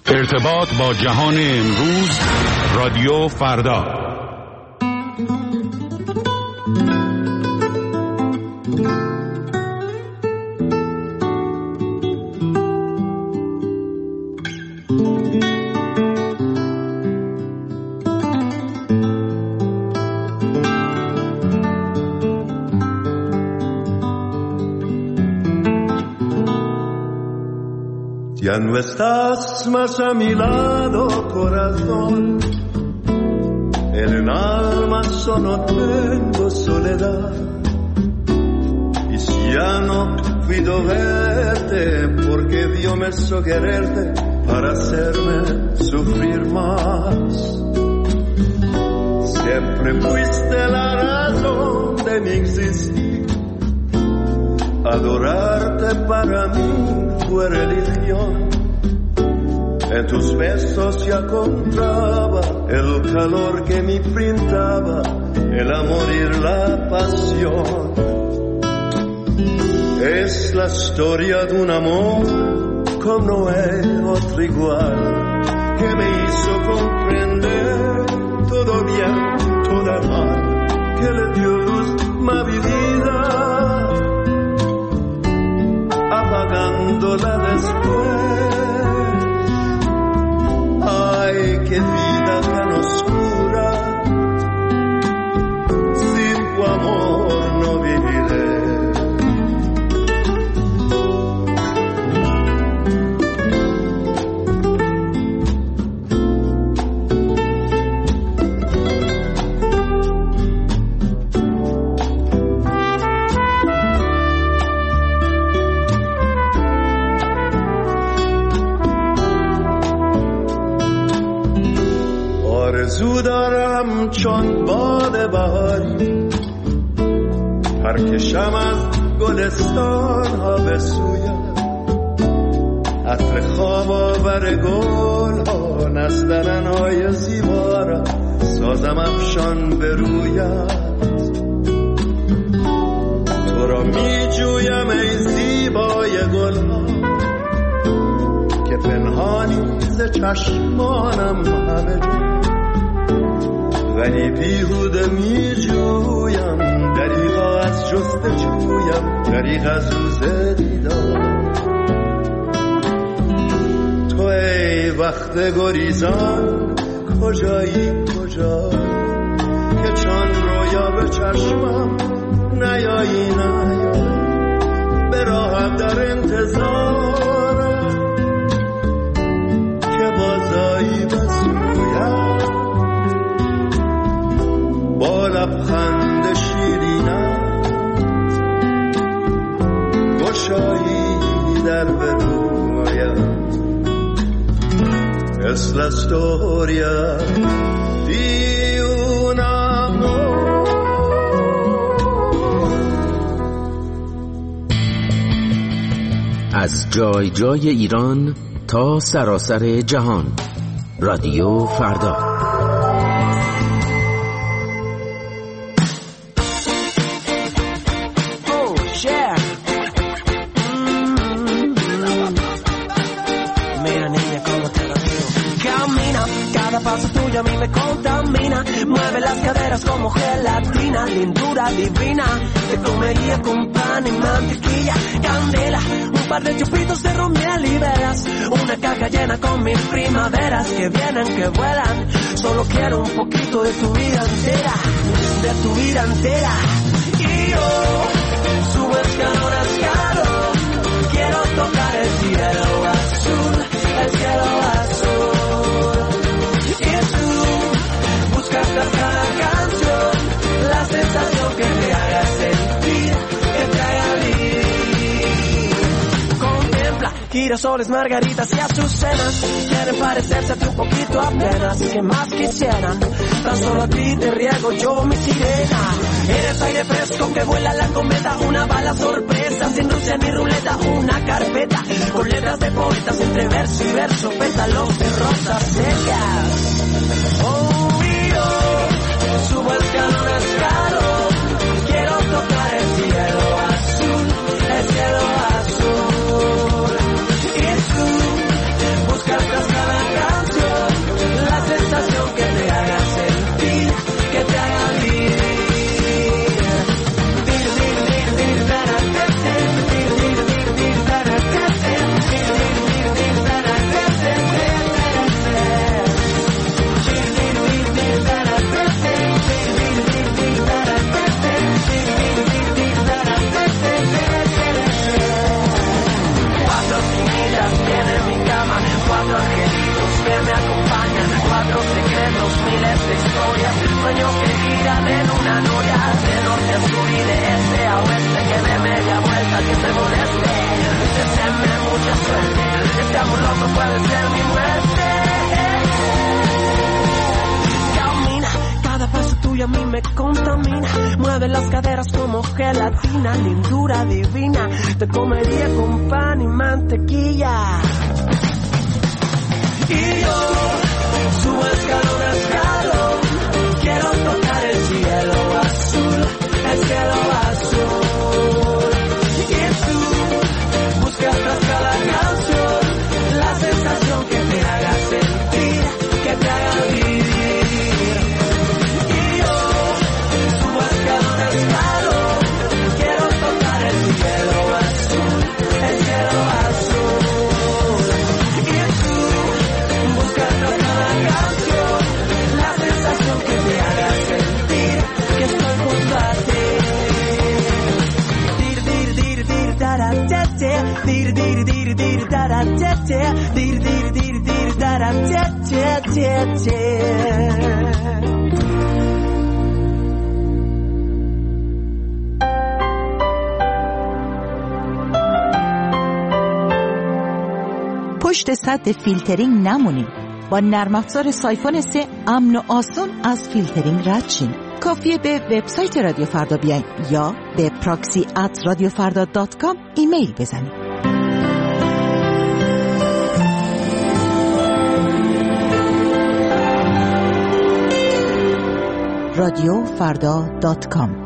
ارتباط با جهان امروز، رادیو فردا. Ya no estás más a mi lado, corazón. En el alma solo tengo soledad. Y si ya no puedo verte, porque Dios me hizo quererte para hacerme sufrir más. Siempre fuiste la razón de mi existir. Adorarte para mí fue religión. En tus besos ya encontraba el calor que me pintaba, el amor y la pasión. Es la historia de un amor como no hay otro igual, que me hizo comprender todo bien, todo mal, que le dio luz a mi vida, apagándola después. Ay, qué vida tan oscura, sin tu amor no viviré. آرزو دارم چون باد بهاری پرکشم از گلستان ها به سویت، عطر خواب آور گل ها نزدنن های زیبا را سازم افشان به رویت. تو را می جویم ای زیبای گل ها که پنهانی ز چشمانم همه جا، ولی بیهوده می جویم دریغا از جستجویم، دریغ از روز دیدار. تو ای وقت گریزان کجایی کجایی که چون رویا به چشمم نیایی نیایی، به راهم در انتظارم که بازایی بسویم، با لبخند شیرینم گشایی در برویم. Es la storia di un amor. از جای جای ایران تا سراسر جهان، رادیو فردا. A mí me contamina, mueve las caderas como gelatina, lindura divina, te comería con pan y mantequilla, candela, un par de chupitos de ron, miel y velas, una caja llena con mis primaveras que vienen, que vuelan, solo quiero un poquito de tu vida entera, de tu vida entera, y yo subo escalón a escalón, quiero tocar el cielo azul, el cielo azul. Buscas cada canción, la sensación que te haga sentir, que te haga vivir. Contempla girasoles, margaritas y azucenas, quieren parecerse a ti un poquito apenas, que más quisieran, tan solo a ti te riego yo mi sirena. Eres aire fresco que vuela la cometa, una bala sorpresa, sin Rusia ni ruleta, una carpeta, con letras de poetas entre verso y verso, pétalos de rosas secas. Subo escalón a escalón, quiero tocar el cielo azul, el cielo azul. Y tú buscas tras cada no puede ser mi muerte. Camina, cada paso tuyo a mí me contamina. Mueve las caderas como gelatina, lindura divina. Te comería con pan y mantequilla. Y yo subo escalón a escalón, quiero tocar el cielo azul, el cielo azul. Y tú buscas tras cada canción la sensación que te haga sentir, que te haga vivir. Y yo subo escalón a escalón, quiero tocar el cielo azul, el cielo azul. Que te haga sentir que estoy junto a ti. Dir dir dir dir dara te te, dir dir dir dir dara te te, dir dir dir dir dara te te te te. پشت سد فیلترینگ نمونیم. با نرم افزار سایفون 3 امن و آسون از فیلترینگ رد شین. کافیه به وبسایت رادیو فردا بیاین یا به proxy@radiofarda.com ایمیل بزنید. radiofarda.com.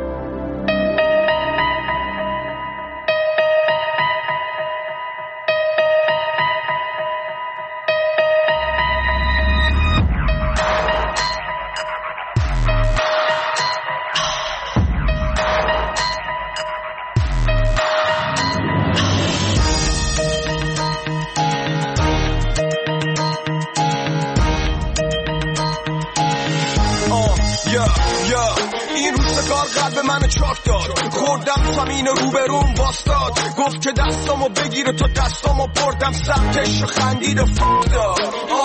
خوردم زمین روبروم باستاد، گفت که دستامو بگیره تا دستامو بردم سمتش خندید و داد.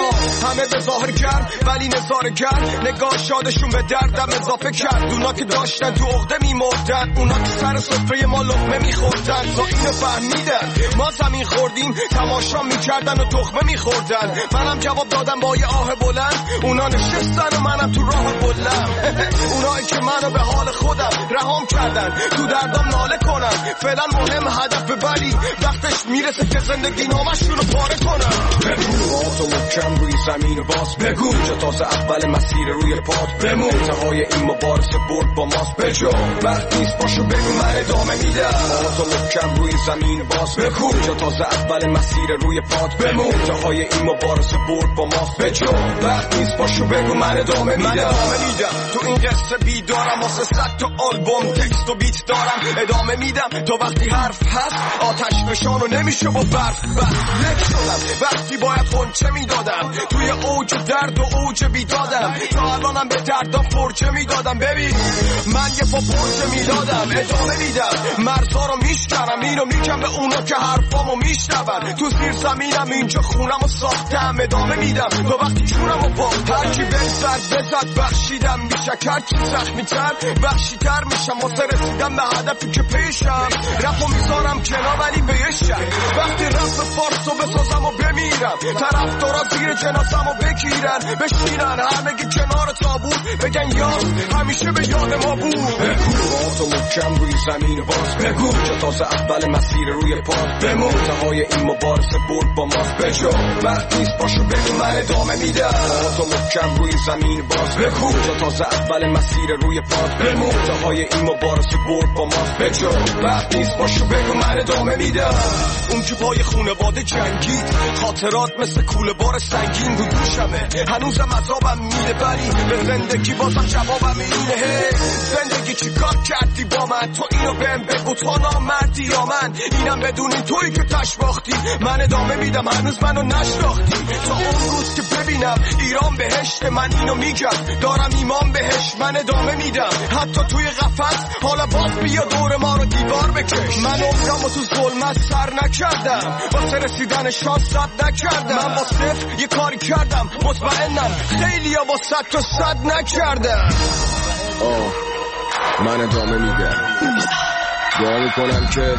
همه به ظاهر کرد ولی نظاره کرد، نگاه شادشون به دردم اضافه کرد. اونا که داشتن تو عقده میمردن، اونا که سر سفره ما لقمه میخوردن تا اینو فهمیدن ما زمین خوردیم، تماشا میکردن و تخمه میخوردن. منم جواب دادم با یه آه بلند، اونا نشستن و منم تو راه بلند. اونایی که منو به حال خودم رهام کردن، تو دردم ناله کنن. فعلا مهم هدف، ولی وقتش میرسه که زندگی نامشون رو پاره کنن. بگو تو محکم روی زمین باز، بگو جا تازه اول مسیر روی پات بمون. انتهای این مبارزه برد با ماست بجا، وقت نیست باشو بگو من ادامه میدم. تو محکم روی زمین باز، بگو جا تازه اول مسیر روی پات بمون. انتهای این مبارزه برد با ماست بجا، وقت نیست باشو بگو من ادامه میدم. تو این قصه بیدارم، واسه 100 تا آلبوم تکست و بیت دارم. ادامه میدم تا وقتی حرف هست، آتش فشانو نمیشه با برف بس. لک شدم وقتی باید خونچه میدادم، توی اوج درد و اوج بیدادم. تا الانم به دردم فرچه میدادم. ببین من یه پا پرچه میدادم، ادامه میدم. مرزا رو میشکنم، اینو میگم به اونا که حرفامو میشنون. تو زیر زمینم اینجا خونمو ساختم، ادامه میدم تا وقتی جونمو باختم. هرکی بزد بخشیدم میشه، هرکی زخمی‌تر بخشی‌تر میشم. واسه رسیدم به هدفی که پیشم، رفو میذارم کنار ولی به یه شک. وقتی رفت فارسو بسازم و بمیرم، طرفدارا زیر جنازمو بگیرن بشینن همگی کنار تابوت، بگن یاد همیشه به یاد ما بود. بگو تو محکم روی زمین باز، بگو جا تازه اول مسیر روی پات بمون. انتهای این مبارزه برد با ماست بجا، وقت نیست باشو بگو من ادامه میدم. تو محکم روی زمین باز، بگو جا تازه اول مسیر روی پات بمون. انتهای این مبارزه برد با ماست بجا، وقت نیست باشو بگو من ادامه میدم. اون که پای خونواده جنگید، خاطرات مثل کوله بار سنگین رو دوشمه. هنوزم عذابم میده ولی به زندگی بازم جوابم اینه. زندگی چی کار کردی با من؟ تو اینو بهم بگو، تو نامردی یا من؟ اینم بدونی تویی که تشباختی. من ادامه میدم، هنوز منو نشناختی. تا اون روز که ببینم ایران بهشت، من اینو میگم دارم ایمان بهش. من ادامه میدم حتی توی قفس، حالا باز بیا دور ما رو دیوار بکش. من عمرمو تو ظلمت سر نکردم، واسه رسیدن شانس صد نکردم. من با صفر یه کاری کردم، مطمئنم خیلی ها با 100 تا 100 نکردم. من ادامه میدم، دعا میکنم که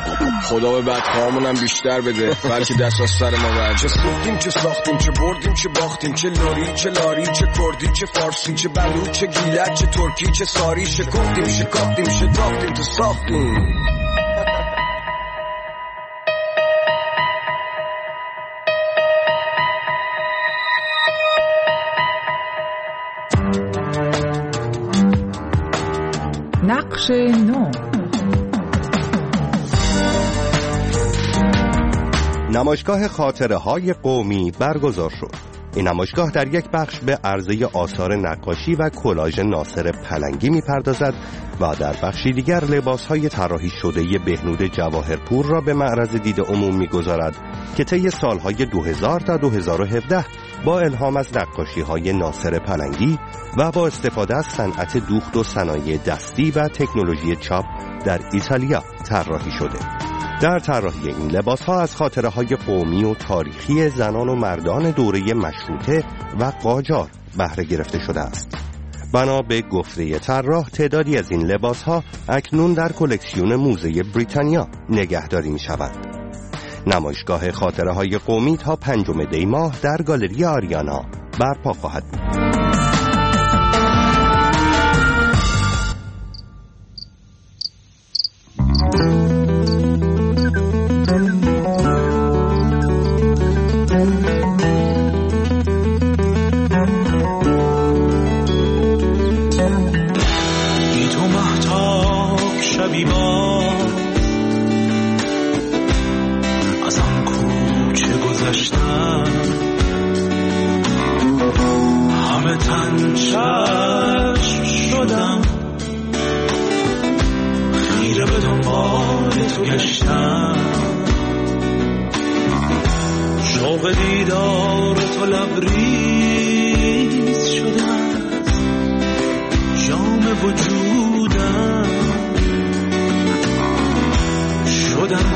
خدا به بدخواهامون هم بیشتر بده، بلکه دست از سر ما برد. چه سوختیم چه ساختیم، چه بردیم چه باختیم، چه لوری چه لاری، چه کردی چه فارسی، چه بلوچ چه گیلک، چه ترکی چه ساری، شکفتیم شکافتیم شتافتیم تو ساختیم. نقش نو. نمایشگاه خاطره های قومی برگزار شد. این نمایشگاه در یک بخش به عرضه آثار نقاشی و کلاژ ناصر پلنگی می‌پردازد و در بخشی دیگر لباس‌های طراحی شده بهنود جواهرپور را به معرض دید عموم می‌گذارد که طی سال‌های 2000 تا 2017 با الهام از نقاشی‌های ناصر پلنگی و با استفاده از صنعت دوخت و صنایع دستی و تکنولوژی چاپ در ایتالیا طراحی شده. در طراحی این لباس‌ها از خاطره‌های قومی و تاریخی زنان و مردان دوره مشروطه و قاجار بهره گرفته شده است. بنا به گفته طراح تعدادی از این لباس‌ها اکنون در کلکسیون موزه بریتانیا نگهداری می‌شود. نمایشگاه خاطره‌های قومی تا 5 دی ماه در گالری آریانا برپا خواهد بود. شوق دیدار تو لبریز شده است جام وجودم شدم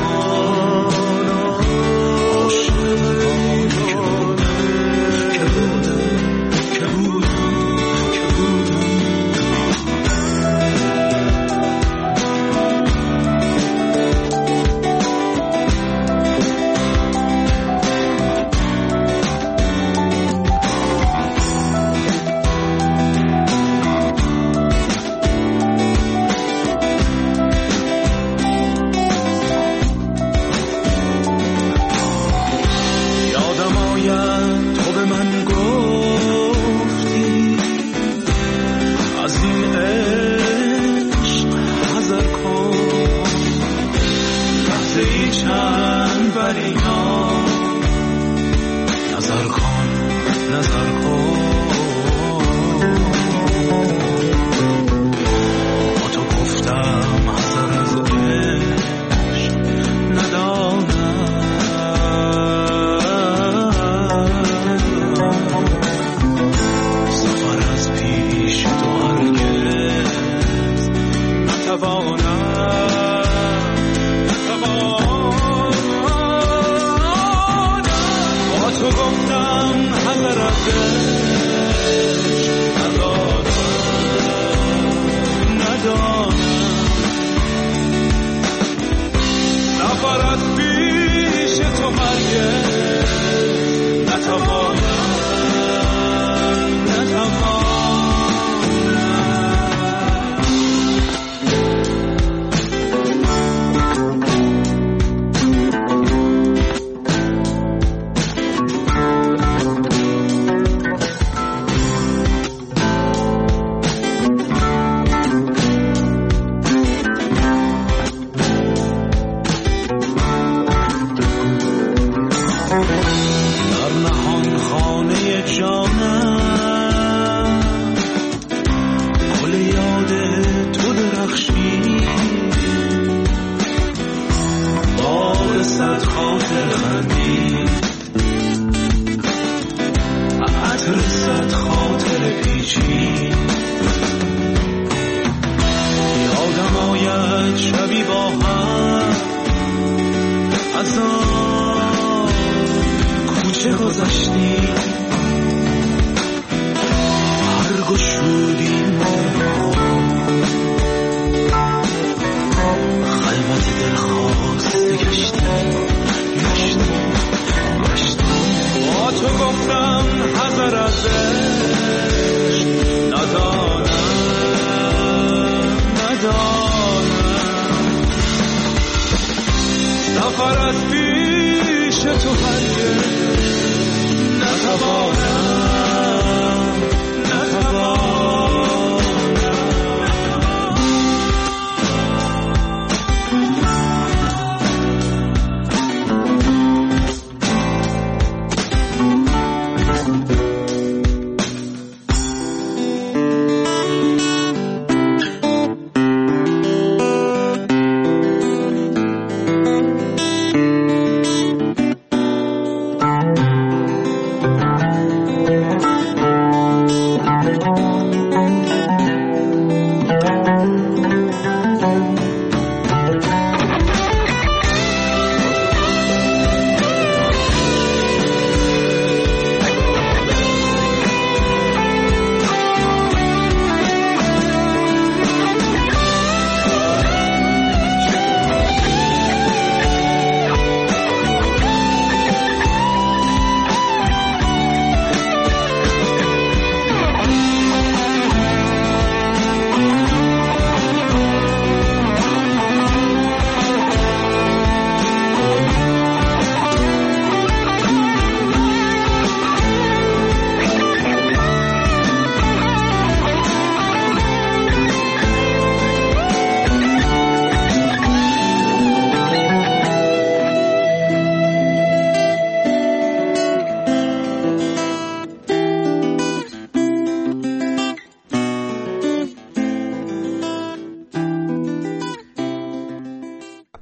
خلوت دلخواست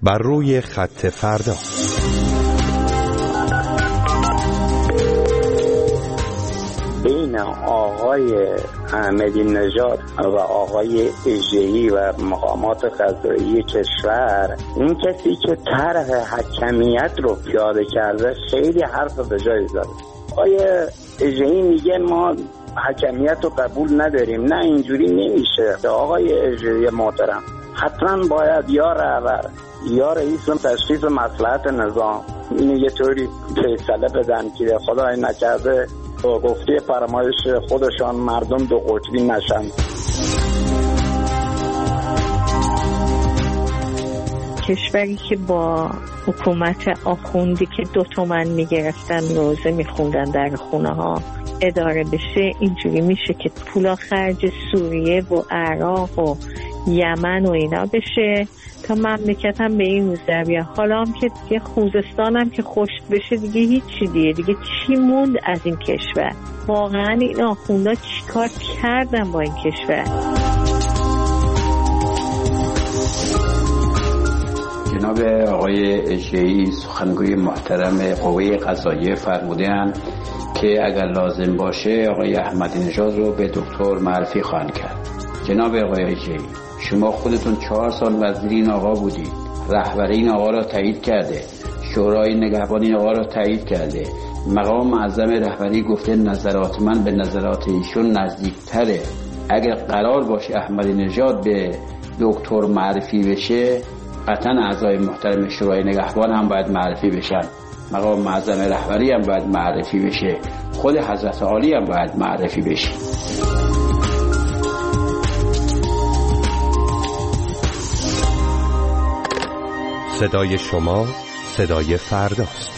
بر روی خط فردا. بین آقای احمدی نژاد و آقای اژه‌ای و مقامات قضایی کشور، این کسی که طرح حکمیت رو پیاده کرده خیلی حرف به جای زده. آقای اژه‌ای میگه ما حکمیت رو قبول نداریم. نه، اینجوری نمیشه. آقای اژه‌ای محترم، حتما باید یا رهبر یا رئیس تشخیص مصلحت نظام اینو یه طوری فیصله بدن که خدای نکرده با گفته فرمایش خودشان مردم دو قطبی نشن. کشوری که با حکومت آخوندی که 2 تومن میگرفتن روزه میخوندن در خونه ها اداره بشه، اینجوری میشه که پولا خرج سوریه و عراق و یمن و اینا بشه تا مملکت هم به این روز در بیاد. حالا هم که دیگه خوزستان هم که خشک بشه دیگه هیچی دیگه چی موند از این کشور؟ واقعا این آخوندا چیکار کردن با این کشور؟ جناب آقای اژه‌ای سخنگوی محترم قوه قضاییه فرمودند که اگر لازم باشه آقای احمدی نژاد رو به دکتر معرفی خواهند کرد. جناب آقای اژه‌ای، شما خودتون 4 سال وزیر این آقا بودید، رهبر این آقا را تایید کرده، شورای نگهبان این آقا را تایید کرده، مقام معظم رهبری گفته نظرات من به نظرات ایشون نزدیکتره. اگر قرار باشه احمدی نژاد به دکتر معرفی بشه، قطعا اعضای محترم شورای نگهبان هم باید معرفی بشن، مقام معظم رهبری هم باید معرفی بشه، خود حضرت عالی هم باید معرفی بشه. صدای شما صدای فرداست.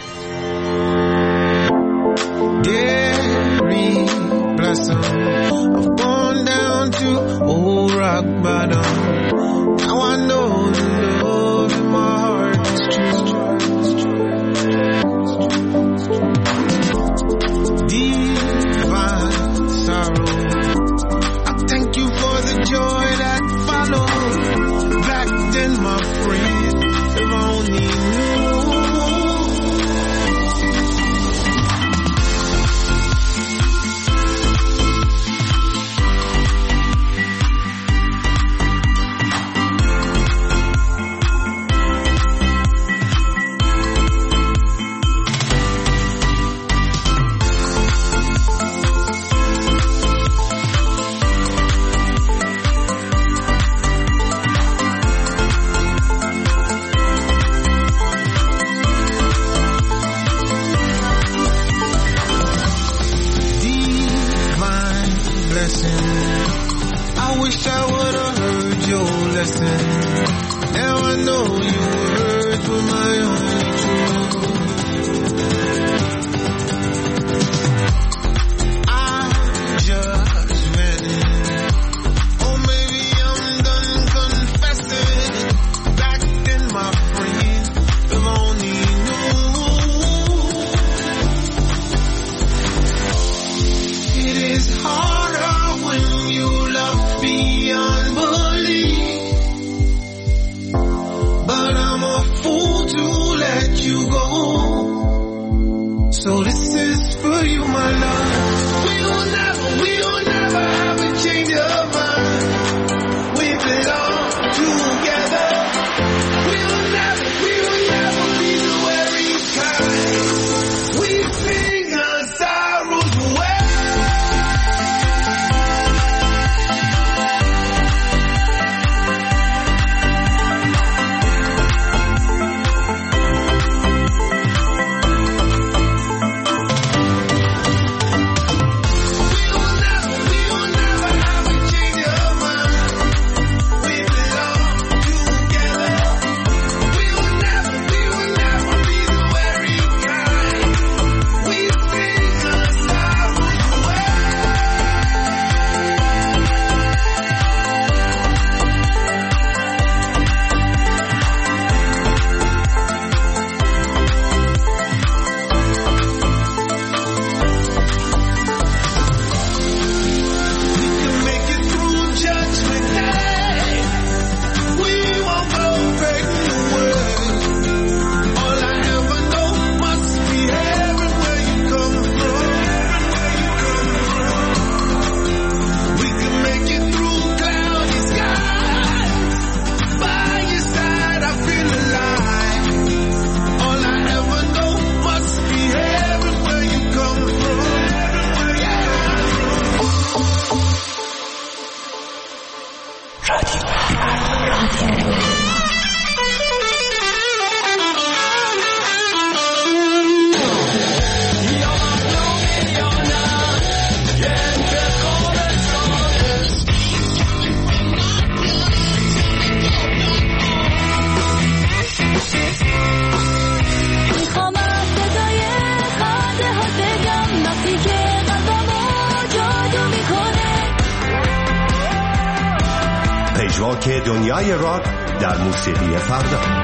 راک دنیای راک در موسیقی فردا.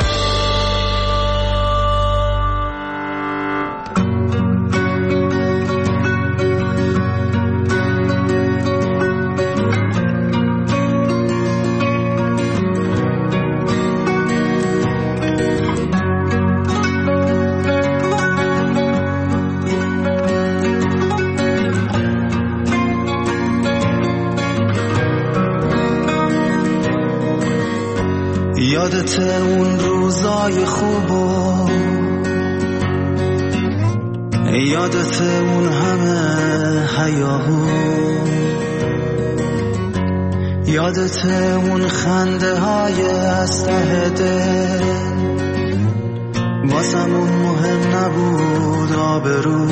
یادت اون روزای خوبو، یادت اون همه حیاهو، یادت اون خنده های از ته دل، واسمون مهم نبود آبرو.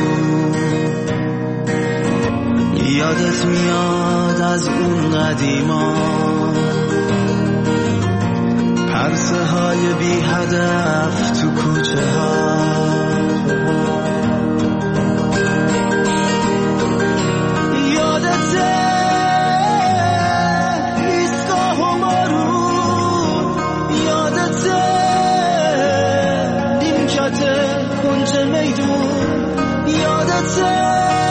یادت میاد از اون قدیما، عرصه های بی هدف تو کوچه ها، یادته ایستگاه و مارون، یادته نیمکت کنج میدون، یادته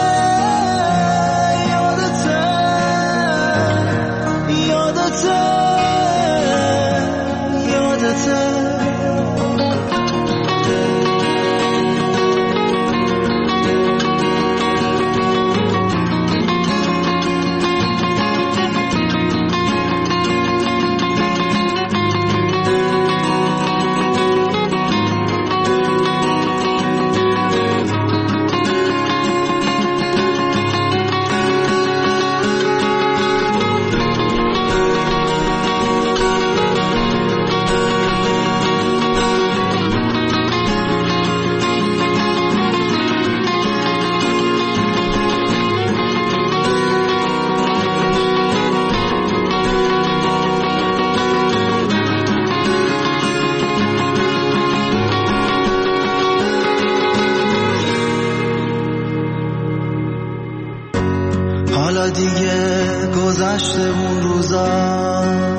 دیگه گذشته اون روزا،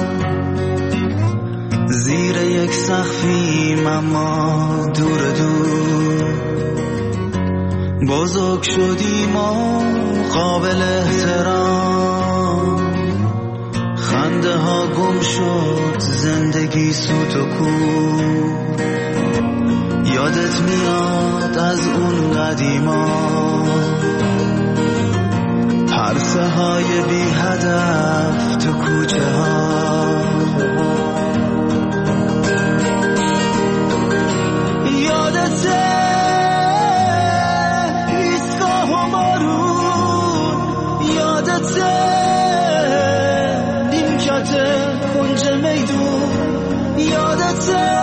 زیر یک سقفیم اما دور دور، بزرگ شدیم و قابل احترام، خنده ها گم شد زندگی سوت و کور. یادت میاد از اون قدیما، عرصه های بی هدف تو کوچه ها، یادته ایستگاه و مارون، یادته نیمکت کنج میدون، یادته